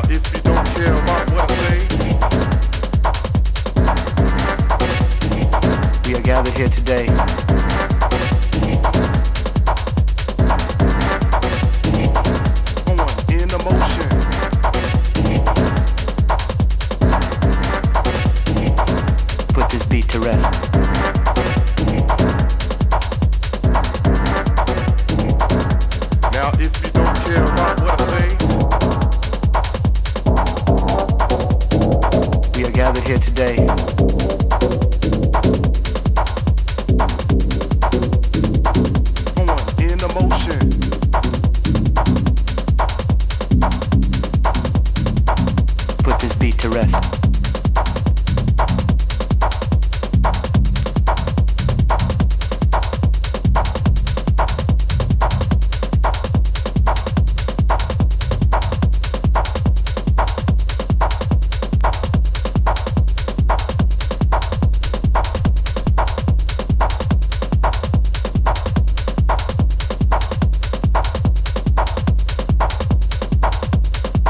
if you don't care about what I say, we are gathered here today in emotion. put this beat to rest. Now if you don't care about what I say, we are gathered here today in emotion. put this beat to rest.